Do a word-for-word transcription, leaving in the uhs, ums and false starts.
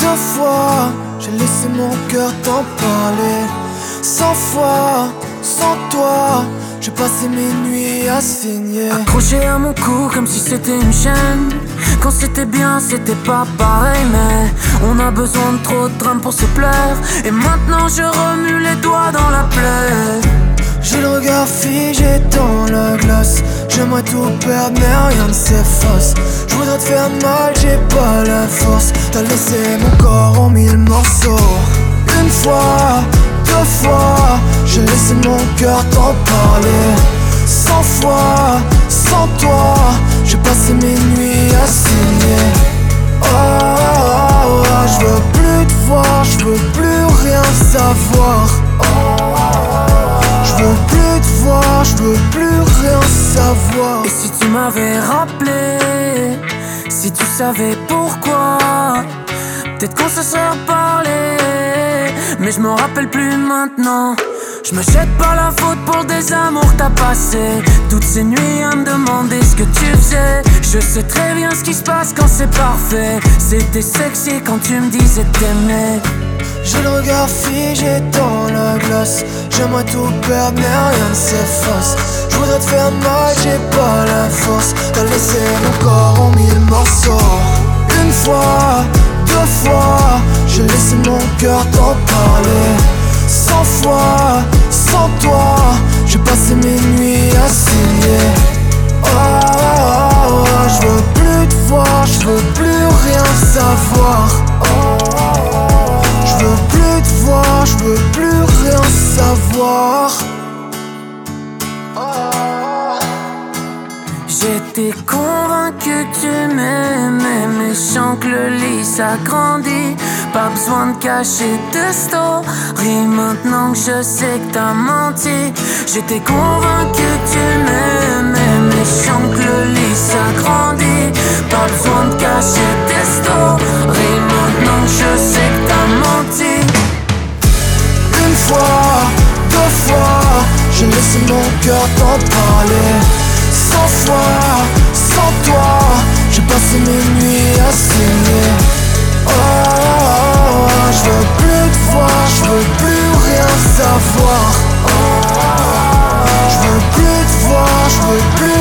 deux fois, j'ai laissé mon cœur t'en parler. Cent fois, sans toi, j'ai passé mes nuits à saigner. Accroché à mon cou comme si c'était une chaîne. Quand c'était bien, c'était pas pareil. Mais on a besoin de trop de drames pour se plaire. Et maintenant je remue les doigts dans la plaie. J'ai le regard figé dans la glace. J'aimerais tout perdre mais rien ne s'efface. Je voudrais te faire mal, j'ai pas la force. T'as laissé mon corps en mille morceaux. Une fois, deux fois, j'ai laissé mon cœur t'en parler. Cent fois, sans toi, j'ai passé mes nuits à saigner. Oh, oh, oh, oh, je veux plus te voir, je veux plus rien savoir. Oh, oh, oh, je veux plus te voir, je veux plus rien savoir. Et si tu m'avais rappelé, si tu savais pourquoi, peut-être qu'on se serait reparlé. Mais je me rappelle plus maintenant. Je me jette pas la faute pour des amours que t'as passé. Toutes ces nuits à me demander ce que tu faisais. Je sais très bien ce qui se passe quand c'est parfait. C'était sexy quand tu me disais t'aimer. J'ai le regard figé dans la glace. J'aimerais tout perdre mais rien ne s'efface. Je voudrais te faire mal, j'ai pas la force. T'as laissé mon corps en mille morceaux. Une fois, deux fois, j'ai laissé mon cœur t'en parler. Cent fois, sans toi, j'ai passé mes nuits à saigner. Oh, oh, oh, je veux plus te voir, je veux plus rien savoir. Oh, oh, oh, je veux plus te voir, je veux plus rien savoir. Oh, oh. J'étais convaincu que tu m'aimais, méchant que le lit s'agrandit. Pas besoin de cacher de story maintenant que je sais que t'as menti. J'étais convaincu que tu m'aimais, méchant que le lit s'agrandit. Pas besoin de cacher tes stories maintenant que je sais que t'as menti. Une fois, deux fois, j'ai laissé mon cœur t'en parler. Cent fois, sans toi, j'ai passé mes nuits à saigner. Oh, oh, oh, je veux plus te voir, je veux plus rien savoir. Oh, oh, oh, je veux plus te voir, je veux plus